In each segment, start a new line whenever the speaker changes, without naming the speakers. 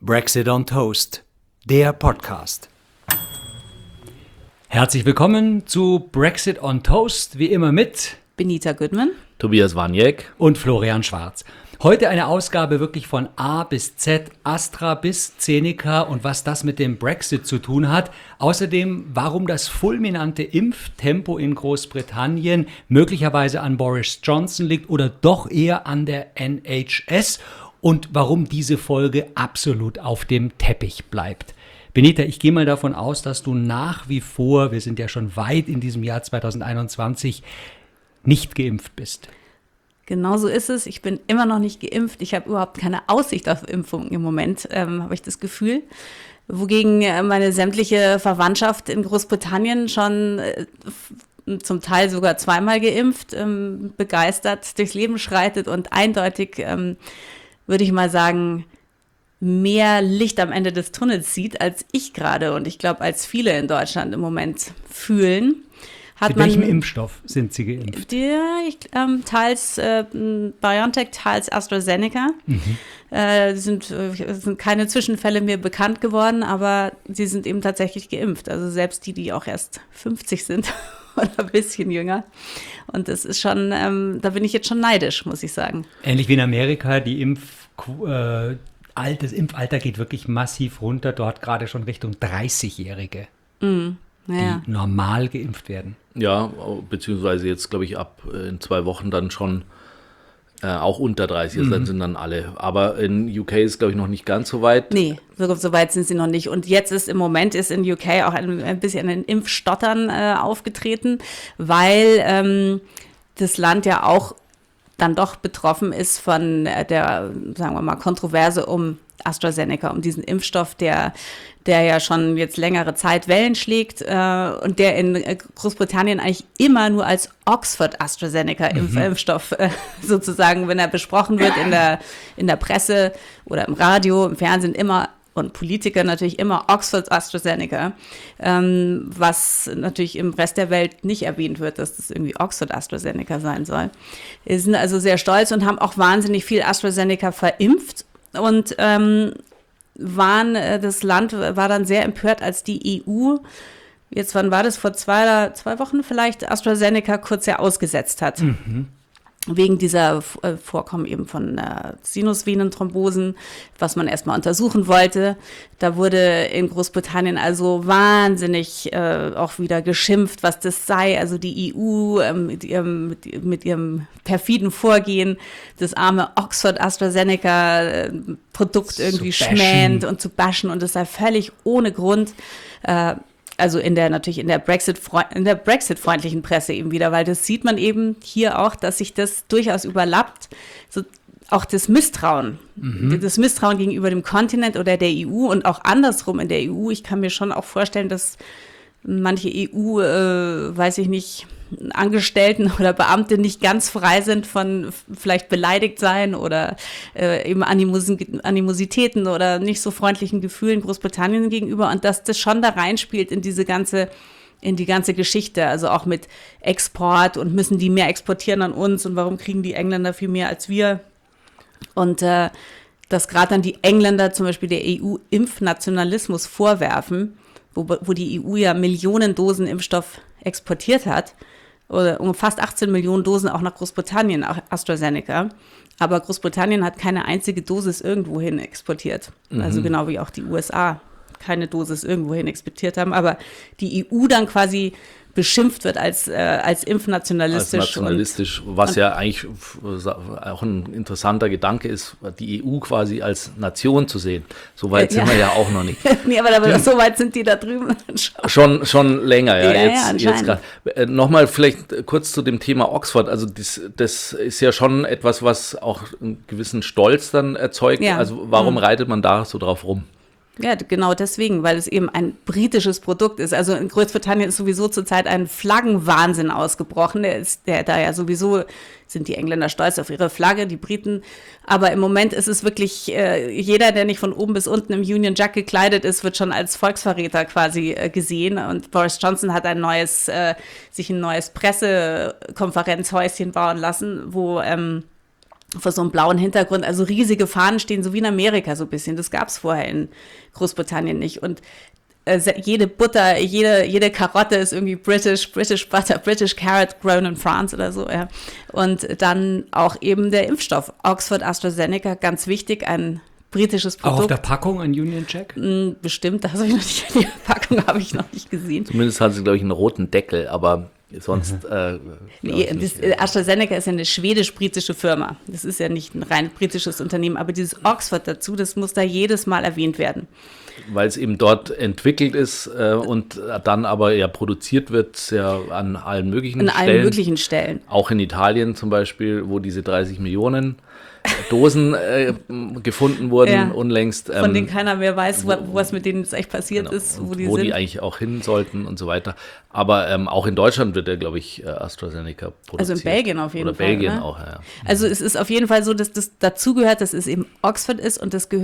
Brexit on Toast, der Podcast. Herzlich willkommen zu Brexit on Toast, wie immer mit
Benita Goodman,
Tobias Waniek
und Florian Schwarz. Heute eine Ausgabe wirklich von A bis Z, Astra bis Zeneca und was das mit dem Brexit zu tun hat. Außerdem, warum das fulminante Impftempo in Großbritannien möglicherweise an Boris Johnson liegt oder doch eher an der NHS und warum diese Folge absolut auf dem Teppich bleibt. Benita, ich gehe mal davon aus, dass du nach wie vor, wir sind ja schon weit in diesem Jahr 2021, nicht geimpft bist.
Genau so ist es. Ich bin immer noch nicht geimpft. Ich habe überhaupt keine Aussicht auf Impfung im Moment, habe ich das Gefühl. Wogegen meine sämtliche Verwandtschaft in Großbritannien schon zum Teil sogar zweimal geimpft, begeistert durchs Leben schreitet und eindeutig, würde ich mal sagen, mehr Licht am Ende des Tunnels sieht, als ich gerade und ich glaube, als viele in Deutschland im Moment fühlen.
Mit welchem Impfstoff sind Sie geimpft?
Teils BioNTech, teils AstraZeneca. Sind keine Zwischenfälle mir bekannt geworden, aber sie sind eben tatsächlich geimpft. Also selbst die auch erst 50 sind oder ein bisschen jünger. Und das ist schon, da bin ich jetzt schon neidisch, muss ich sagen.
Ähnlich wie in Amerika, das Impfalter geht wirklich massiv runter, dort gerade schon Richtung 30-Jährige.
Ja.
Die normal geimpft werden.
Ja, beziehungsweise jetzt, glaube ich, ab in 2 Wochen dann schon auch unter 30, also dann sind dann alle. Aber in UK ist, glaube ich, noch nicht ganz so weit.
Nee, so weit sind sie noch nicht. Und jetzt ist im Moment in UK auch ein bisschen ein Impfstottern aufgetreten, weil das Land ja auch dann doch betroffen ist von der, sagen wir mal, Kontroverse um AstraZeneca, um diesen Impfstoff, der ja schon jetzt längere Zeit Wellen schlägt und der in Großbritannien eigentlich immer nur als Oxford AstraZeneca-Impfstoff sozusagen, wenn er besprochen wird in der Presse oder im Radio, im Fernsehen immer und Politiker natürlich immer Oxford AstraZeneca, was natürlich im Rest der Welt nicht erwähnt wird, dass das irgendwie Oxford AstraZeneca sein soll. Wir sind also sehr stolz und haben auch wahnsinnig viel AstraZeneca verimpft und das Land war dann sehr empört, als die EU, jetzt wann war das, vor zwei Wochen vielleicht, AstraZeneca kurz ja ausgesetzt hat. Wegen dieser Vorkommen eben von Sinusvenenthrombosen, was man erstmal untersuchen wollte. Da wurde in Großbritannien also wahnsinnig auch wieder geschimpft, was das sei. Also die EU mit ihrem perfiden Vorgehen, das arme Oxford AstraZeneca-Produkt irgendwie schmähend und zu bashen und es sei völlig ohne Grund. Also natürlich in der Brexit-freundlichen Presse eben wieder, weil das sieht man eben hier auch, dass sich das durchaus überlappt, so auch das Misstrauen gegenüber dem Kontinent oder der EU und auch andersrum in der EU. Ich kann mir schon auch vorstellen, dass manche weiß ich nicht, Angestellten oder Beamte nicht ganz frei sind von vielleicht beleidigt sein oder eben Animositäten oder nicht so freundlichen Gefühlen Großbritannien gegenüber und dass das schon da reinspielt in die ganze Geschichte, also auch mit Export und müssen die mehr exportieren an uns und warum kriegen die Engländer viel mehr als wir und dass gerade dann die Engländer zum Beispiel der EU Impfnationalismus vorwerfen, wo die EU ja Millionen Dosen Impfstoff exportiert hat, oder um fast 18 Millionen Dosen auch nach Großbritannien, AstraZeneca. Aber Großbritannien hat keine einzige Dosis irgendwohin exportiert. Also genau wie auch die USA keine Dosis irgendwohin exportiert haben. Aber die EU dann quasi beschimpft wird als impfnationalistisch.
Als nationalistisch, was ja eigentlich auch ein interessanter Gedanke ist, die EU quasi als Nation zu sehen. So weit sind wir ja auch noch nicht.
Nee, aber so weit sind die da drüben
schon länger, ja.
Jetzt
gerade. Nochmal vielleicht kurz zu dem Thema Oxford. Also das ist ja schon etwas, was auch einen gewissen Stolz dann erzeugt. Ja. Also warum reitet man da so drauf rum?
Ja, genau deswegen, weil es eben ein britisches Produkt ist. Also in Großbritannien ist sowieso zurzeit ein Flaggenwahnsinn ausgebrochen. Sind die Engländer stolz auf ihre Flagge, die Briten. Aber im Moment ist es wirklich, jeder, der nicht von oben bis unten im Union Jack gekleidet ist, wird schon als Volksverräter quasi gesehen. Und Boris Johnson hat sich ein neues Pressekonferenzhäuschen bauen lassen, wo vor so einem blauen Hintergrund, also riesige Fahnen stehen, so wie in Amerika so ein bisschen. Das gab es vorher in Großbritannien nicht. Und jede Butter, jede Karotte ist irgendwie British Butter, British Carrot grown in France oder so. Ja. Und dann auch eben der Impfstoff, Oxford AstraZeneca, ganz wichtig, ein britisches Produkt.
Auch auf der Packung ein Union Jack?
Bestimmt, das habe ich noch nicht, die Packung habe ich noch nicht gesehen.
Zumindest hat sie, glaube ich, einen roten Deckel, aber sonst.
AstraZeneca ist ja eine schwedisch-britische Firma. Das ist ja nicht ein rein britisches Unternehmen, aber dieses Oxford dazu, das muss da jedes Mal erwähnt werden.
Weil es eben dort entwickelt ist und dann aber ja produziert wird, ja an allen möglichen Stellen.
An allen möglichen Stellen.
Auch in Italien zum Beispiel, wo diese 30 Millionen Dosen gefunden wurden unlängst.
Von denen keiner mehr weiß, was mit denen jetzt echt passiert ist, wo die sind.
Wo die eigentlich auch hin sollten und so weiter. Aber auch in Deutschland wird glaube ich, AstraZeneca produziert.
Also in Belgien auf jeden Fall.
Oder Belgien
ne?
auch, ja.
Also es ist auf jeden Fall so, dass das dazugehört, dass es eben Oxford ist und das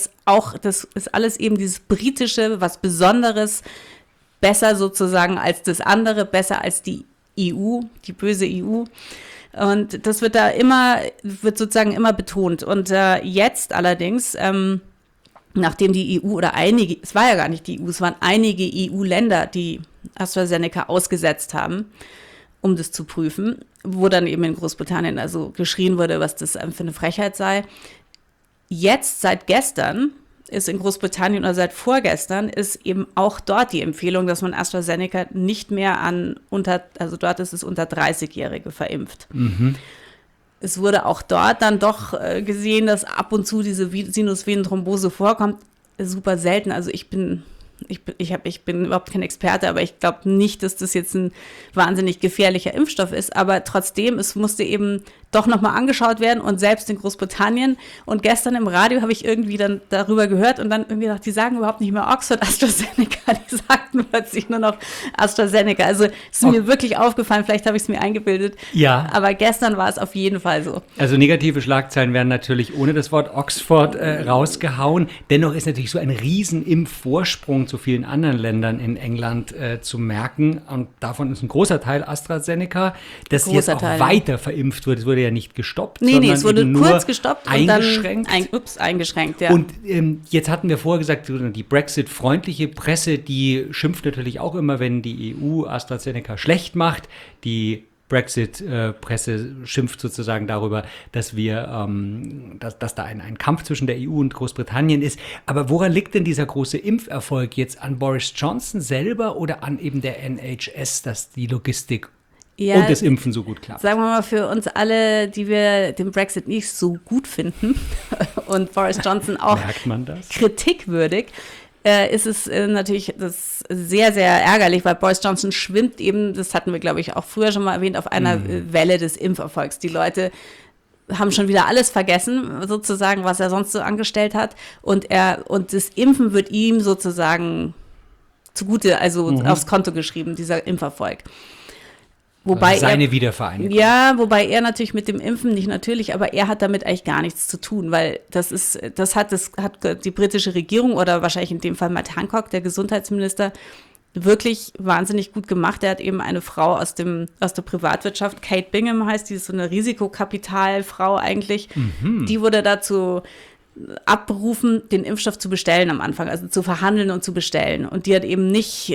ist alles eben dieses britische, was Besonderes, besser sozusagen als das andere, besser als die EU, die böse EU. Und das wird sozusagen immer betont. Und jetzt allerdings, nachdem die EU oder es war ja gar nicht die EU, es waren einige EU-Länder, die AstraZeneca ausgesetzt haben, um das zu prüfen, wo dann eben in Großbritannien also geschrien wurde, was das für eine Frechheit sei. Jetzt, seit gestern, ist in Großbritannien oder seit vorgestern ist eben auch dort die Empfehlung, dass man AstraZeneca nicht mehr also dort ist es unter 30-Jährige verimpft. Mhm. Es wurde auch dort dann doch gesehen, dass ab und zu diese Sinusvenenthrombose vorkommt. Super selten. Also ich bin überhaupt kein Experte, aber ich glaube nicht, dass das jetzt ein wahnsinnig gefährlicher Impfstoff ist. Aber trotzdem, es musste eben doch nochmal angeschaut werden und selbst in Großbritannien. Und gestern im Radio habe ich irgendwie dann darüber gehört und dann irgendwie gedacht, die sagen überhaupt nicht mehr Oxford AstraZeneca, die sagten plötzlich nur noch AstraZeneca. Also es ist mir wirklich aufgefallen, vielleicht habe ich es mir eingebildet.
Ja.
Aber gestern war es auf jeden Fall so.
Also negative Schlagzeilen werden natürlich ohne das Wort Oxford rausgehauen. Dennoch ist natürlich so ein riesen Impfvorsprung zu vielen anderen Ländern in England zu merken. Und davon ist ein großer Teil AstraZeneca, das jetzt auch weiter verimpft wird. Es wurde ja nicht gestoppt,
sondern es wurde kurz gestoppt
eingeschränkt.
Und dann eingeschränkt, ja.
Und jetzt hatten wir vorher gesagt, die Brexit-freundliche Presse, die schimpft natürlich auch immer, wenn die EU AstraZeneca schlecht macht. Die Brexit-Presse schimpft sozusagen darüber, dass dass da ein Kampf zwischen der EU und Großbritannien ist. Aber woran liegt denn dieser große Impferfolg jetzt? An Boris Johnson selber oder an eben der NHS, dass die Logistik und das Impfen so gut klappt?
Sagen wir mal, für uns alle, die wir den Brexit nicht so gut finden und Boris Johnson auch kritikwürdig, ist es natürlich das sehr, sehr ärgerlich, weil Boris Johnson schwimmt eben, das hatten wir, glaube ich, auch früher schon mal erwähnt, auf einer Welle des Impferfolgs. Die Leute haben schon wieder alles vergessen, sozusagen, was er sonst so angestellt hat. Und das Impfen wird ihm sozusagen zugute, also aufs Konto geschrieben, dieser Impferfolg.
Wobei seine Wiedervereinigung.
Ja, wobei er natürlich mit dem Impfen, nicht natürlich, aber er hat damit eigentlich gar nichts zu tun, weil das hat die britische Regierung oder wahrscheinlich in dem Fall Matt Hancock, der Gesundheitsminister, wirklich wahnsinnig gut gemacht. Er hat eben eine Frau aus der Privatwirtschaft, Kate Bingham heißt, die ist so eine Risikokapitalfrau eigentlich, die wurde dazu abberufen, den Impfstoff zu bestellen am Anfang, also zu verhandeln und zu bestellen. Und die hat eben nicht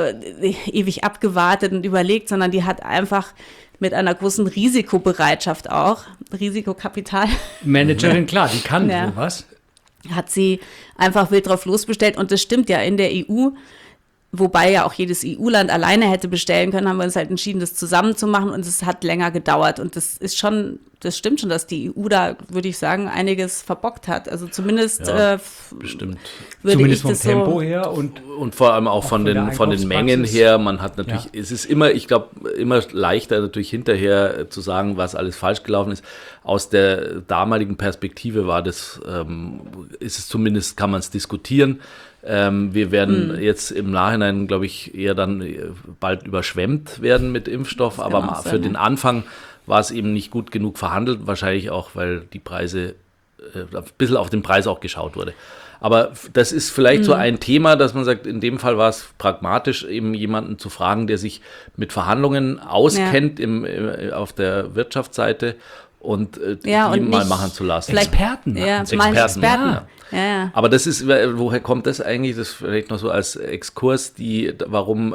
ewig abgewartet und überlegt, sondern die hat einfach mit einer großen Risikobereitschaft auch, Risikokapital.
Managerin, klar, die kann sowas.
Hat sie einfach wild drauf losbestellt. Und das stimmt ja in der EU, wobei ja auch jedes EU-Land alleine hätte bestellen können, haben wir uns halt entschieden, das zusammen zu machen und es hat länger gedauert. Und das stimmt schon, dass die EU da, würde ich sagen, einiges verbockt hat. Also zumindest
bestimmt.
Zumindest vom Tempo her und
vor allem auch von den Mengen her. Man hat natürlich, es ist immer, ich glaube, immer leichter natürlich hinterher zu sagen, was alles falsch gelaufen ist. Aus der damaligen Perspektive war das, ist es zumindest, kann man es diskutieren. Wir werden jetzt im Nachhinein, glaube ich, eher dann bald überschwemmt werden mit Impfstoff, aber für den Anfang war es eben nicht gut genug verhandelt, wahrscheinlich auch, weil die Preise, ein bisschen auf den Preis auch geschaut wurde. Aber das ist vielleicht so ein Thema, dass man sagt, in dem Fall war es pragmatisch, eben jemanden zu fragen, der sich mit Verhandlungen auskennt auf der Wirtschaftsseite und die mal machen zu lassen.
Experten.
Ja,
Experten.
Ja.
Aber das ist, woher kommt das eigentlich? Das vielleicht noch so als Exkurs, warum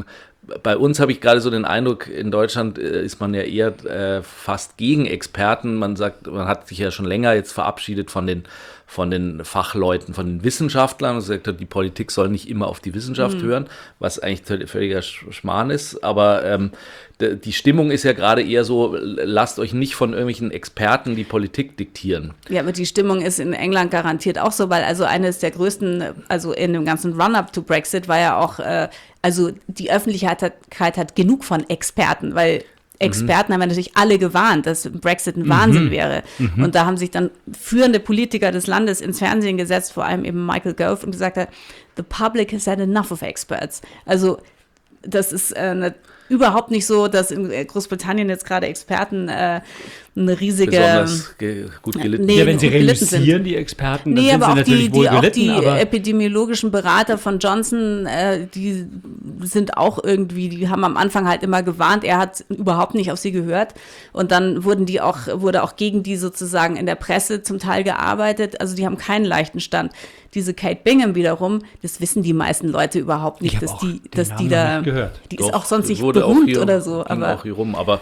bei uns habe ich gerade so den Eindruck, in Deutschland ist man ja eher fast gegen Experten. Man sagt, man hat sich ja schon länger jetzt verabschiedet von den Fachleuten, von den Wissenschaftlern und sagt, die Politik soll nicht immer auf die Wissenschaft hören, was eigentlich völliger Schmarrn ist. Aber die Stimmung ist ja gerade eher so, lasst euch nicht von irgendwelchen Experten die Politik diktieren.
Ja, aber die Stimmung ist in England garantiert auch so, weil also eines der größten, also in dem ganzen Run-up to Brexit war ja auch, also die Öffentlichkeit hat genug von Experten, weil Experten haben ja natürlich alle gewarnt, dass Brexit ein Wahnsinn wäre. Und da haben sich dann führende Politiker des Landes ins Fernsehen gesetzt, vor allem eben Michael Gove, und gesagt hat, the public has had enough of experts. Also das ist überhaupt nicht so, dass in Großbritannien jetzt gerade Experten eine riesige...
Besonders gut gelitten.
Ja, wenn sie reüssieren, die Experten, dann sind sie natürlich wohl gelitten.
Auch die epidemiologischen Berater von Johnson, die sind auch irgendwie, die haben am Anfang halt immer gewarnt, er hat überhaupt nicht auf sie gehört. Und dann wurde auch gegen die sozusagen in der Presse zum Teil gearbeitet. Also die haben keinen leichten Stand. Diese Kate Bingham wiederum, das wissen die meisten Leute überhaupt nicht, dass die da, die ist auch sonst nicht berühmt oder so.
Aber auch hier rum, aber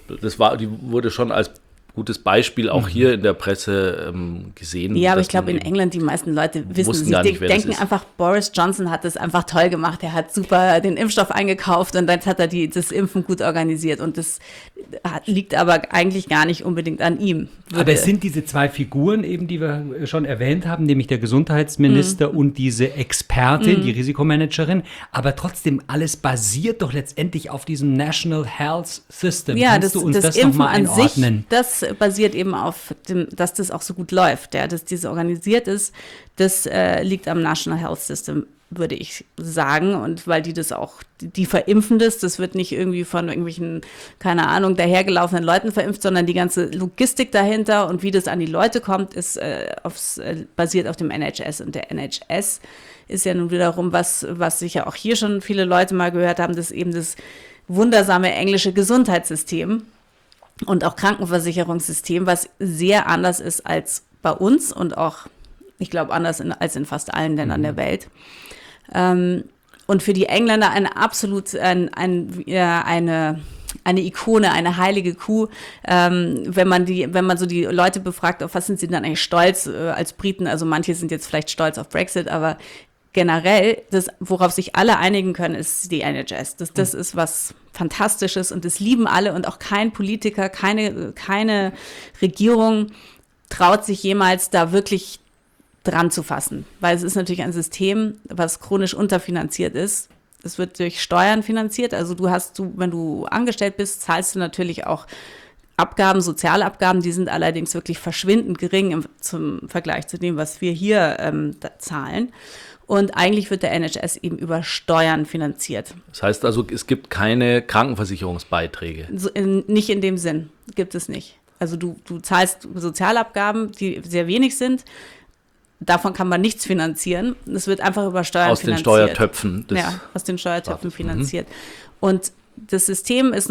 die wurde schon als gutes Beispiel auch hier in der Presse gesehen.
Ja, aber ich glaube, in England die meisten Leute wissen, sie denken einfach, Boris Johnson hat das einfach toll gemacht. Er hat super den Impfstoff eingekauft und dann hat er das Impfen gut organisiert. Und das liegt aber eigentlich gar nicht unbedingt an ihm.
Aber es sind diese zwei Figuren eben, die wir schon erwähnt haben, nämlich der Gesundheitsminister und diese Expertin, die Risikomanagerin. Aber trotzdem, alles basiert doch letztendlich auf diesem National Health System.
Ja,
Kannst du uns das nochmal einordnen?
Das basiert eben auf dem, dass das auch so gut läuft, dass diese organisiert ist. Das liegt am National Health System, würde ich sagen. Und weil die verimpfen das wird nicht irgendwie von irgendwelchen, keine Ahnung, dahergelaufenen Leuten verimpft, sondern die ganze Logistik dahinter und wie das an die Leute kommt, ist basiert auf dem NHS. Und der NHS ist ja nun wiederum was sicher auch hier schon viele Leute mal gehört haben, das ist eben das wundersame englische Gesundheitssystem und auch Krankenversicherungssystem, was sehr anders ist als bei uns und auch, ich glaube, anders als in fast allen Ländern der Welt. Und für die Engländer eine Ikone, eine heilige Kuh, wenn man so die Leute befragt, auf was sind sie dann eigentlich stolz als Briten, also manche sind jetzt vielleicht stolz auf Brexit, aber generell, worauf sich alle einigen können, ist die NHS. Das ist was Fantastisches und das lieben alle und auch kein Politiker, keine Regierung traut sich jemals da wirklich dran zu fassen. Weil es ist natürlich ein System, was chronisch unterfinanziert ist. Es wird durch Steuern finanziert. Also wenn du angestellt bist, zahlst du natürlich auch Abgaben, Sozialabgaben, die sind allerdings wirklich verschwindend gering zum Vergleich zu dem, was wir hier zahlen. Und eigentlich wird der NHS eben über Steuern finanziert.
Das heißt also, es gibt keine Krankenversicherungsbeiträge?
Nicht in dem Sinn, gibt es nicht. Also du zahlst Sozialabgaben, die sehr wenig sind. Davon kann man nichts finanzieren. Es wird einfach über Steuern finanziert.
Aus den Steuertöpfen.
Aus den Steuertöpfen finanziert. Und das System ist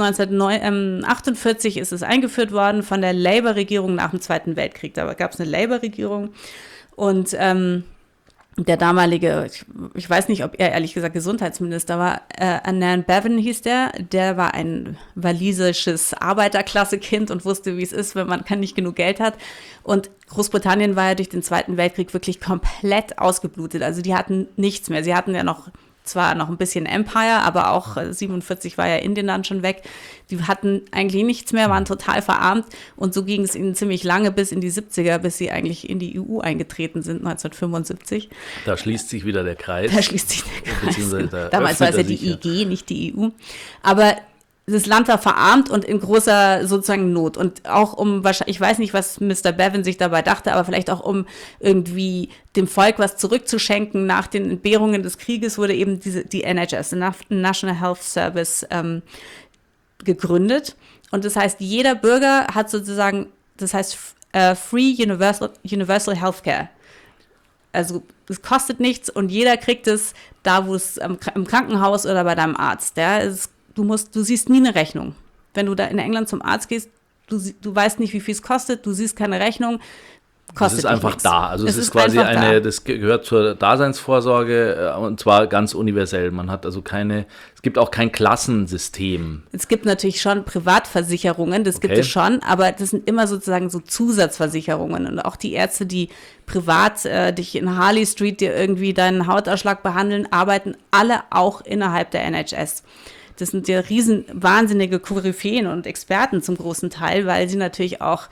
1948 ist es eingeführt worden von der Labour-Regierung nach dem Zweiten Weltkrieg. Da gab es eine Labour-Regierung und der damalige, ich weiß nicht, ob er ehrlich gesagt Gesundheitsminister war, Anand Bevan hieß der war ein walisisches Arbeiterklasse-Kind und wusste, wie es ist, wenn man nicht genug Geld hat. Und Großbritannien war ja durch den Zweiten Weltkrieg wirklich komplett ausgeblutet. Also die hatten nichts mehr. Sie hatten ja zwar noch ein bisschen Empire, aber auch 47 war ja Indien dann schon weg. Die hatten eigentlich nichts mehr, waren total verarmt und so ging es ihnen ziemlich lange bis in die 70er, bis sie eigentlich in die EU eingetreten sind, 1975.
Da schließt sich wieder der Kreis.
Da schließt sich der Kreis. Damals war es ja die IG, nicht die EU. Aber das Land war verarmt und in großer sozusagen Not. Und auch ich weiß nicht, was Mr. Bevan sich dabei dachte, aber vielleicht auch um irgendwie dem Volk was zurückzuschenken nach den Entbehrungen des Krieges, wurde eben die NHS, National Health Service, gegründet. Und das heißt, jeder Bürger hat sozusagen, das heißt Free Universal Healthcare. Also es kostet nichts und jeder kriegt es da, wo es im Krankenhaus oder bei deinem Arzt. Du siehst nie eine Rechnung. Wenn du da in England zum Arzt gehst, du weißt nicht, wie viel es kostet, du siehst keine Rechnung.
Das ist einfach da. Also es ist quasi das gehört zur Daseinsvorsorge und zwar ganz universell. Man hat also es gibt auch kein Klassensystem.
Es gibt natürlich schon Privatversicherungen, das gibt es schon, aber das sind immer sozusagen so Zusatzversicherungen. Und auch die Ärzte, die privat dich in Harley Street dir irgendwie deinen Hautausschlag behandeln, arbeiten alle auch innerhalb der NHS. Das sind ja wahnsinnige Koryphäen und Experten zum großen Teil, weil sie natürlich auch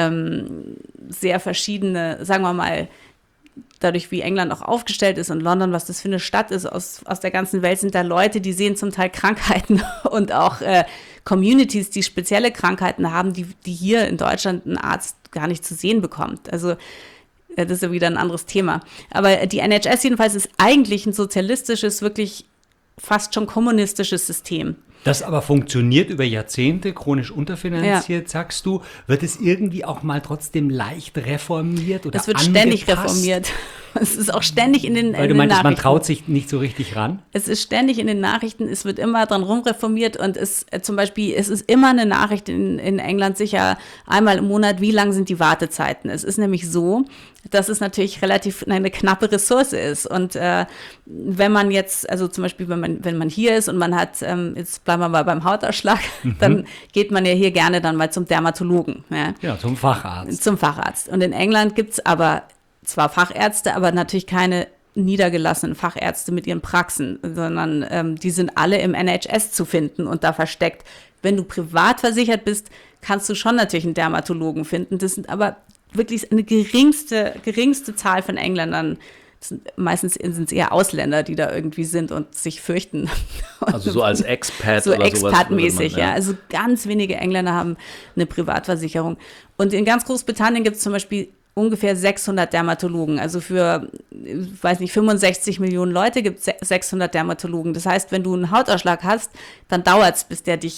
sehr verschiedene, sagen wir mal, dadurch wie England auch aufgestellt ist und London, was das für eine Stadt ist, aus der ganzen Welt sind da Leute, die sehen zum Teil Krankheiten und auch Communities, die spezielle Krankheiten haben, die hier in Deutschland ein Arzt gar nicht zu sehen bekommt. Also das ist ja wieder ein anderes Thema. Aber die NHS jedenfalls ist eigentlich ein sozialistisches, wirklich fast schon kommunistisches System.
Das aber funktioniert über Jahrzehnte, chronisch unterfinanziert, sagst du. Wird es irgendwie auch mal trotzdem leicht reformiert oder
es wird
angepasst?
Ständig reformiert. Es ist auch ständig in den
Weil du meintest, man traut sich nicht so richtig ran?
Es ist ständig in den Nachrichten, es wird immer dran rumreformiert und zum Beispiel, es ist immer eine Nachricht in England, sicher einmal im Monat, wie lang sind die Wartezeiten. Es ist nämlich so, dass es natürlich relativ eine knappe Ressource ist und wenn man jetzt, also zum Beispiel, wenn man hier ist und man hat, jetzt bleiben wir mal beim Hautausschlag, dann geht man ja hier gerne dann mal zum Dermatologen.
Ja, zum Facharzt.
Zum Facharzt. Und in England gibt es aber zwar Fachärzte, aber natürlich keine niedergelassenen Fachärzte mit ihren Praxen, sondern die sind alle im NHS zu finden und da versteckt. Wenn du privat versichert bist, kannst du schon natürlich einen Dermatologen finden. Das sind aber wirklich eine geringste Zahl von Engländern. Meistens sind es eher Ausländer, die da irgendwie sind und sich fürchten.
Also so als Expat
so
oder sowas.
Expat-mäßig, ja. Also ganz wenige Engländer haben eine Privatversicherung. Und in ganz Großbritannien gibt es zum Beispiel ungefähr 600 Dermatologen. Also für, weiß nicht, 65 Millionen Leute gibt es 600 Dermatologen. Das heißt, wenn du einen Hautausschlag hast, dann dauert es,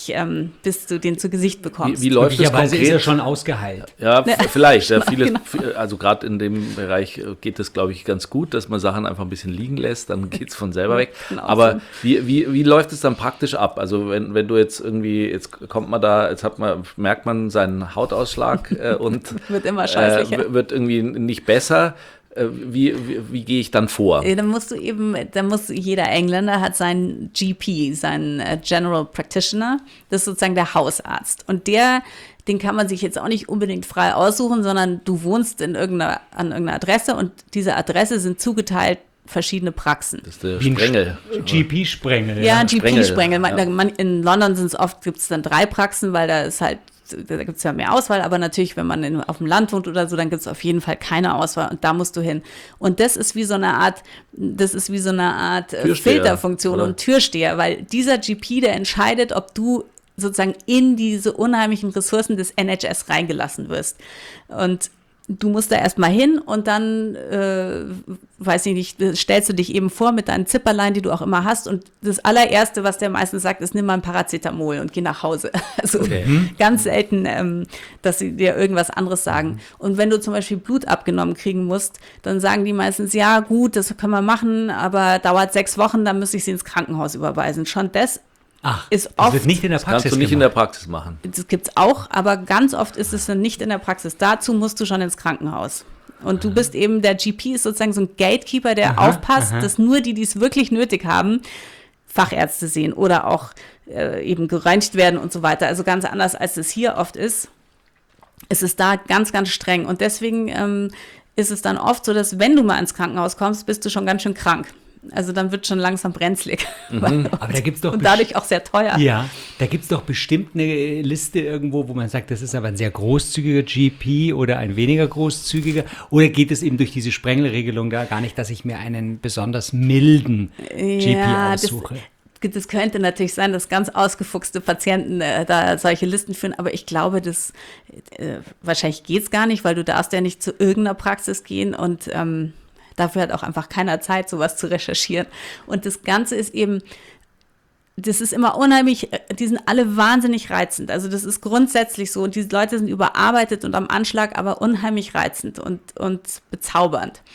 bis du den zu Gesicht bekommst.
Wie läuft das konkret?
Ist er schon ausgeheilt.
Ja, vielleicht. Ja,
Genau.
Also gerade in dem Bereich geht es, glaube ich, ganz gut, dass man Sachen einfach ein bisschen liegen lässt, dann geht es von selber weg.
Genau.
Aber wie läuft es dann praktisch ab? Also wenn du jetzt irgendwie, jetzt kommt man da, merkt man seinen Hautausschlag und
wird immer scheußlicher.
Wird irgendwie nicht besser. Wie gehe ich dann vor?
Jeder Engländer hat seinen GP, seinen General Practitioner, das ist sozusagen der Hausarzt. Und den kann man sich jetzt auch nicht unbedingt frei aussuchen, sondern du wohnst an irgendeiner Adresse und diese Adresse sind zugeteilt verschiedene Praxen.
Das ist der Sprengel.
GP-Sprengel.
Ja, GP-Sprengel.
Ja.
In London gibt es dann 3 Praxen, weil da gibt es ja mehr Auswahl, aber natürlich, wenn man auf dem Land wohnt oder so, dann gibt es auf jeden Fall keine Auswahl und da musst du hin. Und das ist wie so eine Art Filterfunktion oder? Und Türsteher, weil dieser GP, der entscheidet, ob du sozusagen in diese unheimlichen Ressourcen des NHS reingelassen wirst. Und du musst da erstmal hin und dann, stellst du dich eben vor mit deinen Zipperlein, die du auch immer hast. Und das allererste, was der meistens sagt, ist, nimm mal ein Paracetamol und geh nach Hause. Also ganz selten, dass sie dir irgendwas anderes sagen. Und wenn du zum Beispiel Blut abgenommen kriegen musst, dann sagen die meistens, ja gut, das können wir machen, aber dauert 6 Wochen, dann müsste ich sie ins Krankenhaus überweisen. Schon das ist oft,
das wird nicht in der Praxis
kannst du nicht in der Praxis machen.
Das gibt's auch, aber ganz oft ist es dann nicht in der Praxis. Dazu musst du schon ins Krankenhaus. Und du bist eben, der GP ist sozusagen so ein Gatekeeper, der aufpasst, dass nur die es wirklich nötig haben, Fachärzte sehen oder auch eben geröntgt werden und so weiter. Also ganz anders, als es hier oft ist. Es ist da ganz, ganz streng. Und deswegen ist es dann oft so, dass wenn du mal ins Krankenhaus kommst, bist du schon ganz schön krank. Also dann wird schon langsam brenzlig.
Aber da gibt's doch
und dadurch auch sehr teuer.
Ja, da gibt es doch bestimmt eine Liste irgendwo, wo man sagt, das ist aber ein sehr großzügiger GP oder ein weniger großzügiger. Oder geht es eben durch diese Sprengelregelung da gar nicht, dass ich mir einen besonders milden GP aussuche?
Das könnte natürlich sein, dass ganz ausgefuchste Patienten da solche Listen führen, aber ich glaube, wahrscheinlich geht es gar nicht, weil du darfst ja nicht zu irgendeiner Praxis gehen und dafür hat auch einfach keiner Zeit, sowas zu recherchieren. Und das Ganze ist eben, das ist immer unheimlich, die sind alle wahnsinnig reizend. Also das ist grundsätzlich so und diese Leute sind überarbeitet und am Anschlag, aber unheimlich reizend und bezaubernd.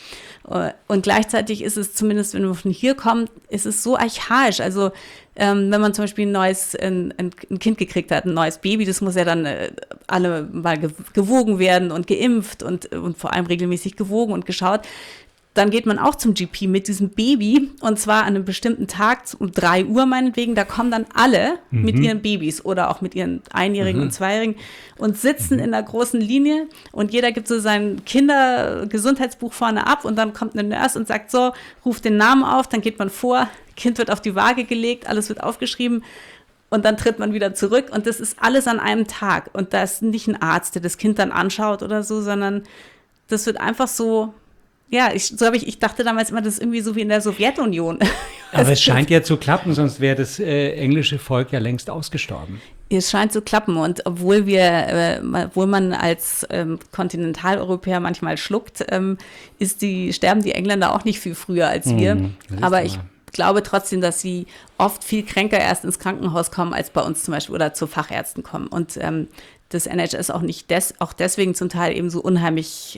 Und gleichzeitig ist es, zumindest wenn man von hier kommt, ist es so archaisch. Also wenn man zum Beispiel ein Kind gekriegt hat, ein neues Baby, das muss ja dann alle mal gewogen werden und geimpft und vor allem regelmäßig gewogen und geschaut. Dann geht man auch zum GP mit diesem Baby und zwar an einem bestimmten Tag um 3 Uhr meinetwegen. Da kommen dann alle mit ihren Babys oder auch mit ihren Einjährigen und Zweijährigen und sitzen in einer großen Linie und jeder gibt so sein Kindergesundheitsbuch vorne ab und dann kommt eine Nurse und sagt so, ruft den Namen auf, dann geht man vor, Kind wird auf die Waage gelegt, alles wird aufgeschrieben und dann tritt man wieder zurück und das ist alles an einem Tag und da ist nicht ein Arzt, der das Kind dann anschaut oder so, sondern das wird einfach so. Ja, ich dachte damals immer, das ist irgendwie so wie in der Sowjetunion.
Aber es scheint ja zu klappen, sonst wäre das englische Volk ja längst ausgestorben.
Es scheint zu klappen und obwohl man als Kontinentaleuropäer manchmal schluckt, sterben die Engländer auch nicht viel früher als wir. Aber ich glaube trotzdem, dass sie oft viel kränker erst ins Krankenhaus kommen, als bei uns zum Beispiel oder zu Fachärzten kommen. Und das NHS auch deswegen zum Teil eben so unheimliche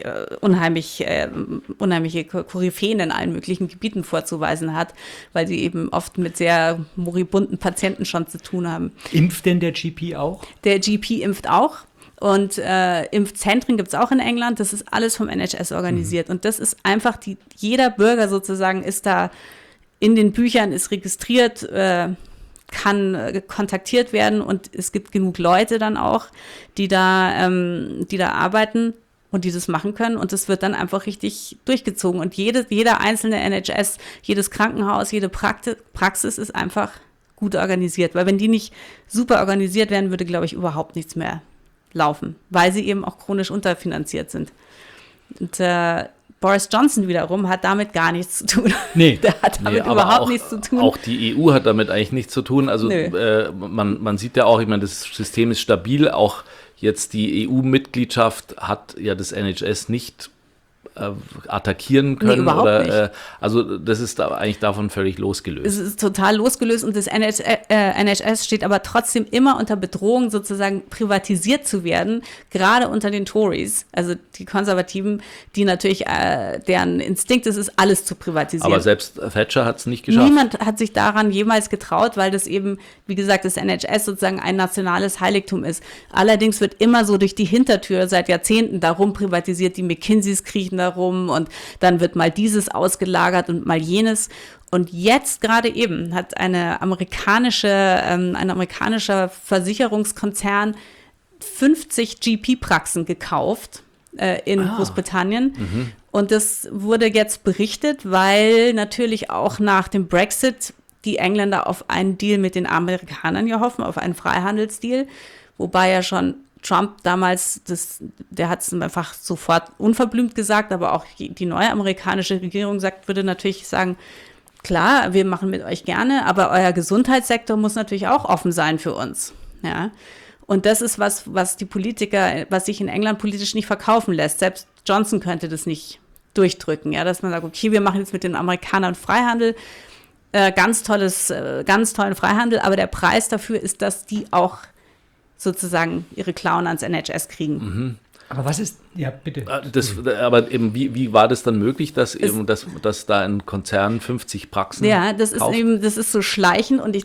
Koryphäen in allen möglichen Gebieten vorzuweisen hat, weil sie eben oft mit sehr moribunden Patienten schon zu tun haben.
Impft denn der GP auch?
Der GP impft auch. Und Impfzentren gibt es auch in England. Das ist alles vom NHS organisiert. Und das ist einfach, jeder Bürger sozusagen ist da in den Büchern, ist registriert, kann kontaktiert werden und es gibt genug Leute dann auch, die da arbeiten und die das machen können und das wird dann einfach richtig durchgezogen und jeder einzelne NHS, jedes Krankenhaus, jede Praxis ist einfach gut organisiert, weil wenn die nicht super organisiert wären, würde, glaube ich, überhaupt nichts mehr laufen, weil sie eben auch chronisch unterfinanziert sind. Und Boris Johnson wiederum hat damit gar nichts zu tun.
Nee.
Der hat damit überhaupt nichts zu tun.
Auch die EU hat damit eigentlich nichts zu tun. Also man sieht ja auch, ich meine, das System ist stabil. Auch jetzt die EU-Mitgliedschaft hat ja das NHS nicht attackieren können.
Nee, überhaupt nicht.
Also das ist da eigentlich davon völlig losgelöst.
Es ist total losgelöst und das NHS steht aber trotzdem immer unter Bedrohung, sozusagen privatisiert zu werden, gerade unter den Tories, also die Konservativen, die natürlich, deren Instinkt ist, alles zu privatisieren.
Aber selbst Thatcher hat es nicht geschafft.
Niemand hat sich daran jemals getraut, weil das eben, wie gesagt, das NHS sozusagen ein nationales Heiligtum ist. Allerdings wird immer so durch die Hintertür seit Jahrzehnten darum privatisiert, die McKinseys kriechen da rum und dann wird mal dieses ausgelagert und mal jenes. Und jetzt gerade eben hat ein amerikanischer Versicherungskonzern 50 GP-Praxen gekauft in Großbritannien. Mhm. Und das wurde jetzt berichtet, weil natürlich auch nach dem Brexit die Engländer auf einen Deal mit den Amerikanern ja hoffen, auf einen Freihandelsdeal, wobei ja schon Trump damals, der hat es einfach sofort unverblümt gesagt, aber auch die neue amerikanische Regierung würde natürlich sagen, klar, wir machen mit euch gerne, aber euer Gesundheitssektor muss natürlich auch offen sein für uns. Ja? Und das ist was sich in England politisch nicht verkaufen lässt. Selbst Johnson könnte das nicht durchdrücken, ja, dass man sagt, okay, wir machen jetzt mit den Amerikanern Freihandel, ganz tollen Freihandel, aber der Preis dafür ist, dass die auch sozusagen ihre Klauen ans NHS kriegen.
Mhm.
Aber was ist, ja bitte.
Aber eben, wie war das dann möglich, dass da ein Konzern 50 Praxen kauft?
Das ist so schleichend und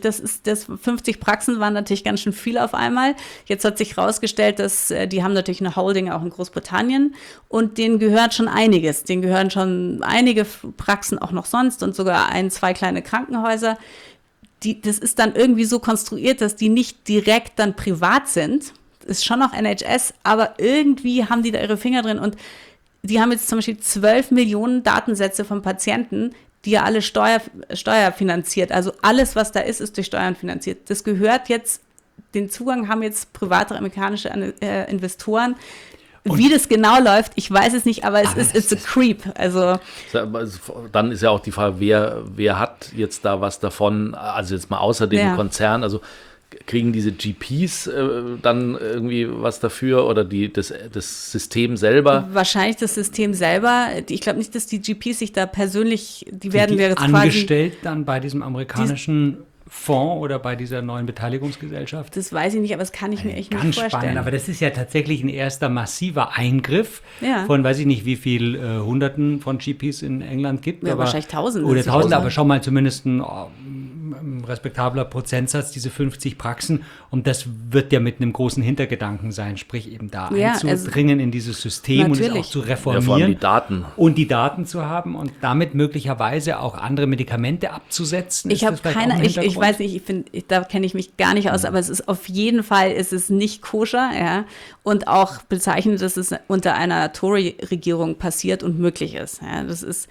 50 Praxen waren natürlich ganz schön viel auf einmal. Jetzt hat sich herausgestellt, dass die haben natürlich eine Holding auch in Großbritannien und denen gehört schon einiges. Denen gehören schon einige Praxen auch noch sonst und sogar 2 kleine Krankenhäuser. Das ist dann irgendwie so konstruiert, dass die nicht direkt dann privat sind. Ist schon noch NHS, aber irgendwie haben die da ihre Finger drin und die haben jetzt zum Beispiel 12 Millionen Datensätze von Patienten, die ja alle steuerfinanziert. Also alles, was da ist durch Steuern finanziert. Das gehört jetzt, den Zugang haben jetzt private amerikanische Investoren. Und wie das genau läuft, ich weiß es nicht, aber it's a creep. Also
dann ist ja auch die Frage, wer hat jetzt da was davon, also jetzt mal außer dem Konzern, also kriegen diese GPs dann irgendwie was dafür oder das System selber?
Wahrscheinlich das System selber. Ich glaube nicht, dass die GPs sich da persönlich, die werden
jetzt angestellt dann bei diesem amerikanischen Fonds oder bei dieser neuen Beteiligungsgesellschaft?
Das weiß ich nicht, aber das kann ich mir echt nicht
Ganz
vorstellen.
spannend, aber das ist ja tatsächlich ein erster massiver Eingriff
Ja.
von, weiß ich nicht, wie viel Hunderten von GPs in England gibt.
Ja,
aber,
wahrscheinlich Tausende.
Oder Tausende, aber schau mal, zumindest ein respektabler Prozentsatz, diese 50 Praxen. Und das wird ja mit einem großen Hintergedanken sein, sprich eben da einzudringen in dieses System und es auch zu reformieren. Ja,
vor allem die Daten.
Und die Daten zu haben und damit möglicherweise auch andere Medikamente abzusetzen.
Ich habe keine, ich weiß nicht, da kenne ich mich gar nicht aus, aber es ist auf jeden Fall, ist es nicht koscher, ja, und auch bezeichnet, dass es unter einer Tory-Regierung passiert und möglich ist. Ja, das ist,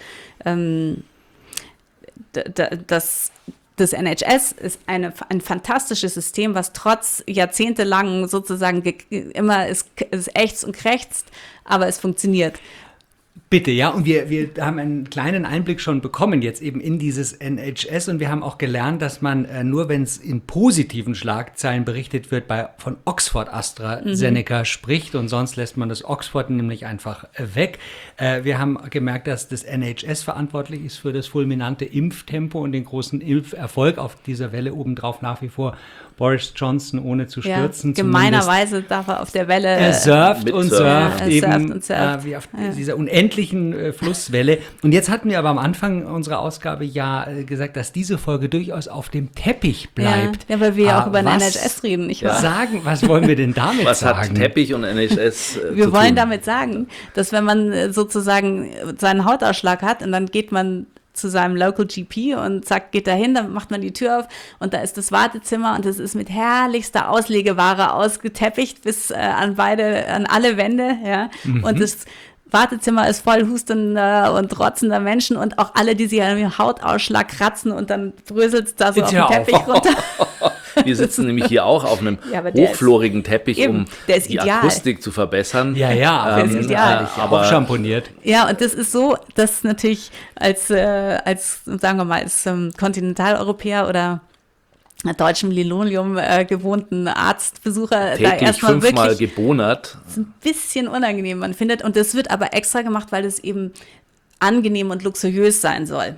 das NHS ist ein fantastisches System, was trotz jahrzehntelang sozusagen immer es ächzt und krächzt, aber es funktioniert.
Bitte, ja, und wir haben einen kleinen Einblick schon bekommen jetzt eben in dieses NHS und wir haben auch gelernt, dass man nur, wenn es in positiven Schlagzeilen berichtet wird, von Oxford AstraZeneca spricht und sonst lässt man das Oxford nämlich einfach weg. Wir haben gemerkt, dass das NHS verantwortlich ist für das fulminante Impftempo und den großen Impferfolg, auf dieser Welle obendrauf nach wie vor Boris Johnson ohne zu stürzen.
Ja, gemeinerweise darf er auf der Welle.
Er surft und surft
eben
wie auf dieser unendlichen Flusswelle. Und jetzt hatten wir aber am Anfang unserer Ausgabe gesagt, dass diese Folge durchaus auf dem Teppich bleibt.
Ja, weil wir ja auch über den NHS reden, nicht wahr?
Was wollen wir denn damit
was
sagen?
Was hat Teppich und NHS
Wir wollen damit sagen, dass wenn man sozusagen seinen Hautausschlag hat und dann geht man zu seinem Local GP und zack, geht da hin, dann macht man die Tür auf und da ist das Wartezimmer und es ist mit herrlichster Auslegeware ausgeteppicht bis an alle Wände, ja. Und das Wartezimmer ist voll hustender und rotzender Menschen und auch alle, die sich an ihrem Hautausschlag kratzen und dann bröselt es da so
Jetzt
auf den Teppich runter.
Wir sitzen nämlich hier auch auf einem hochflorigen Teppich, um die Akustik zu verbessern.
Ja, der ist ideal. Aber schamponiert.
Ja, und das ist so, dass natürlich als sagen wir mal, als Kontinentaleuropäer oder deutschem Linoleum gewohnten Arztbesucher
täglich
da erstmal
5-mal gebonert.
Das ist ein bisschen unangenehm, man findet. Und das wird aber extra gemacht, weil es eben angenehm und luxuriös sein soll.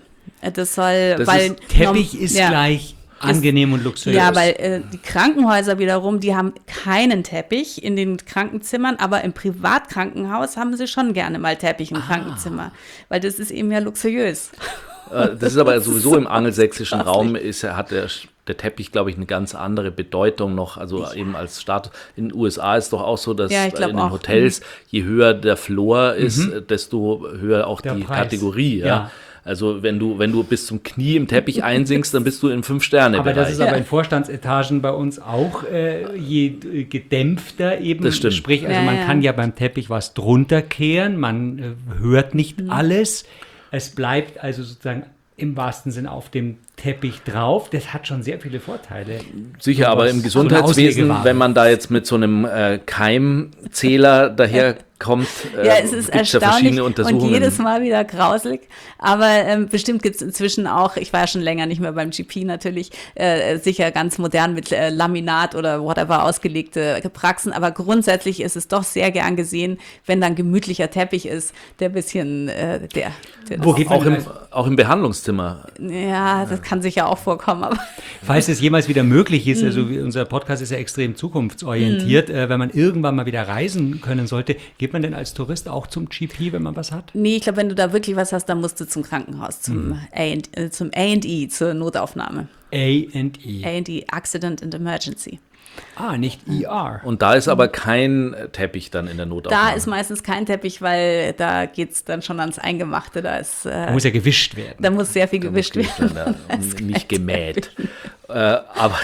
Teppich ist gleich angenehm und luxuriös.
Ja, weil die Krankenhäuser wiederum, die haben keinen Teppich in den Krankenzimmern, aber im Privatkrankenhaus haben sie schon gerne mal Teppich im Krankenzimmer, weil das ist eben ja luxuriös.
Das ist aber sowieso im angelsächsischen Raum, hat der Teppich, glaube ich, eine ganz andere Bedeutung noch, also eben als Status. In den USA ist es doch auch so, dass in den Hotels, je höher der Floor ist, desto höher auch die Preis. Kategorie. Ja. Also wenn du bis zum Knie im Teppich einsinkst, dann bist du im 5-Sterne-Bereich.
Aber das ist aber in Vorstandsetagen bei uns auch je gedämpfter eben.
Das stimmt.
Sprich, also man kann ja beim Teppich was drunter kehren, man hört nicht alles. Es bleibt also sozusagen im wahrsten Sinn auf dem Teppich drauf. Das hat schon sehr viele Vorteile.
Sicher, aber im Gesundheitswesen, wenn man da jetzt mit so einem Keimzähler daherkommt,
es ist erstaunlich und jedes Mal wieder grauselig. Aber bestimmt gibt es inzwischen auch, ich war ja schon länger nicht mehr beim GP natürlich, sicher ganz modern mit Laminat oder whatever ausgelegte Praxen. Aber grundsätzlich ist es doch sehr gern gesehen, wenn dann gemütlicher Teppich ist, der ein bisschen
Wo geht man auch im Behandlungszimmer?
Ja, das kann sicher auch vorkommen. Aber
falls es jemals wieder möglich ist, also unser Podcast ist ja extrem zukunftsorientiert, wenn man irgendwann mal wieder reisen können sollte, geht man denn als Tourist auch zum GP, wenn man was hat?
Nee, ich glaube, wenn du da wirklich was hast, dann musst du zum Krankenhaus, zum A&E, zur Notaufnahme.
A&E.
A&E, Accident and Emergency.
Nicht ER.
Und da ist aber kein Teppich dann in der Notaufnahme.
Da ist meistens kein Teppich, weil da geht es dann schon ans Eingemachte. Da
muss ja gewischt werden.
Da muss sehr viel gewischt werden.
Nicht gemäht. Aber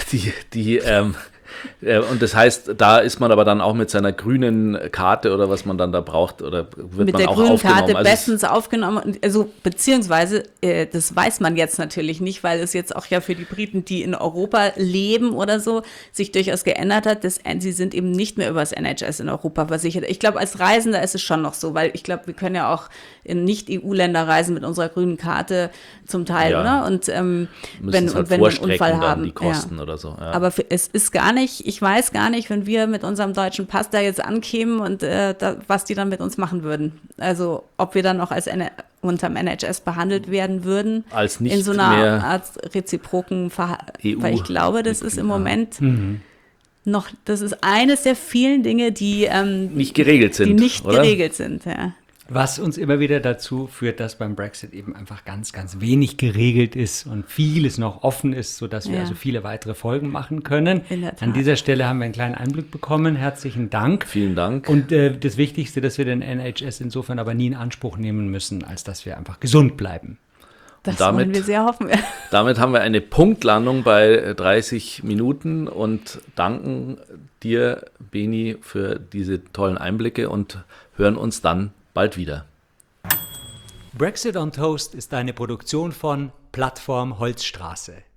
und das heißt, da ist man aber dann auch mit seiner grünen Karte oder was man dann da braucht, oder wird
mit
man auch aufgenommen?
Mit der grünen Karte bestens aufgenommen. Also beziehungsweise, das weiß man jetzt natürlich nicht, weil es jetzt auch ja für die Briten, die in Europa leben oder so, sich durchaus geändert hat. Sie sind eben nicht mehr über das NHS in Europa versichert. Ich glaube, als Reisender ist es schon noch so, weil ich glaube, wir können ja auch in Nicht-EU-Länder reisen mit unserer grünen Karte zum Teil, oder? Und wenn wir einen Unfall haben.
Die Kosten oder so. Ja.
Aber es ist gar nicht ich weiß gar nicht, wenn wir mit unserem deutschen Pass da jetzt ankämen und was die dann mit uns machen würden. Also ob wir dann auch unterm NHS behandelt werden würden.
Als nicht
in so einer
mehr
Art reziproken weil ich glaube, das ist im Moment noch, das ist eines der vielen Dinge, die
nicht geregelt sind.
Die nicht geregelt sind, ja.
Was uns immer wieder dazu führt, dass beim Brexit eben einfach ganz, ganz wenig geregelt ist und vieles noch offen ist, sodass wir also viele weitere Folgen machen können. An dieser Stelle haben wir einen kleinen Einblick bekommen. Herzlichen Dank.
Vielen Dank.
Und das Wichtigste, dass wir den NHS insofern aber nie in Anspruch nehmen müssen, als dass wir einfach gesund bleiben.
Das wollen wir sehr hoffen.
Damit haben wir eine Punktlandung bei 30 Minuten und danken dir, Beni, für diese tollen Einblicke und hören uns dann bald wieder.
Brexit on Toast ist eine Produktion von Plattform Holzstraße.